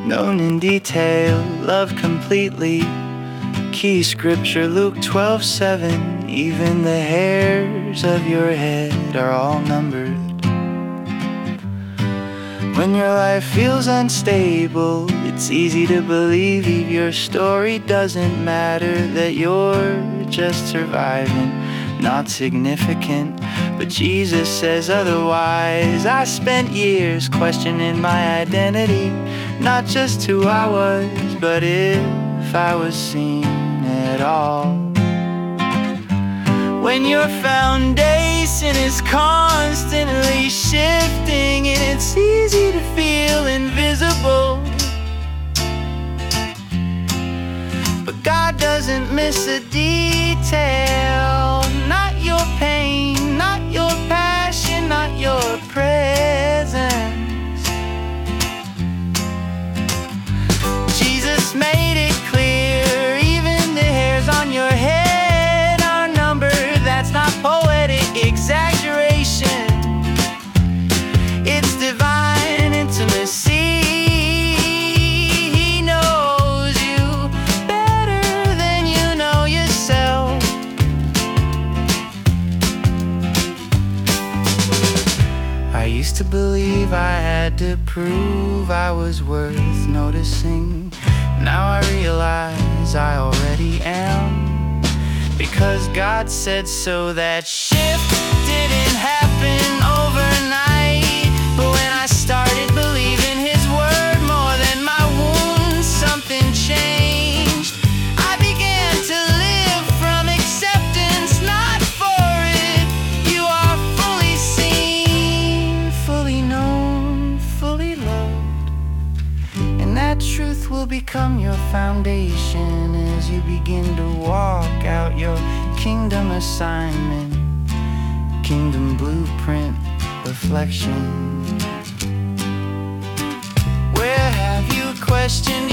known in detail, loved completely. Key scripture, Luke 12:7. Even the hairs of your head are all numbered. When your life feels unstable, it's easy to believe your story doesn't matter, that you're just surviving, not significant. But Jesus says otherwise. I spent years questioning my identity, not just who I was, but if I was seen at all. When your foundation is constantly shifting and it's easy to feel invisible, but God doesn't miss a detail. Not your pain, not your passion, not your presence. Jesus made it clear, even the hairs on your head are numbered. That's not poetic exaggeration, it's divine intimacy. He knows you better than you know yourself. I used to believe I had to prove I was worth noticing. Now I realize I already am, because God said so. That shift didn't happen overnight, but when I started believing His word more than my wounds, something changed. I began to live from acceptance, not for it. You are fully seen, fully known, fully loved, and that truth will become your foundation as you begin to walk out your kingdom assignment, kingdom blueprint reflection. Where have you questioned